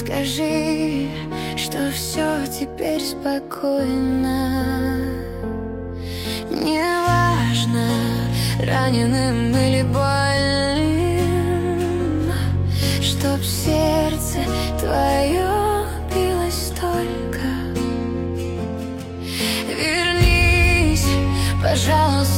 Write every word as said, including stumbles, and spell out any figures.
Скажи, что все теперь спокойно. Не важно, раненым или больным, чтоб сердце твое билось только. Вернись, пожалуйста,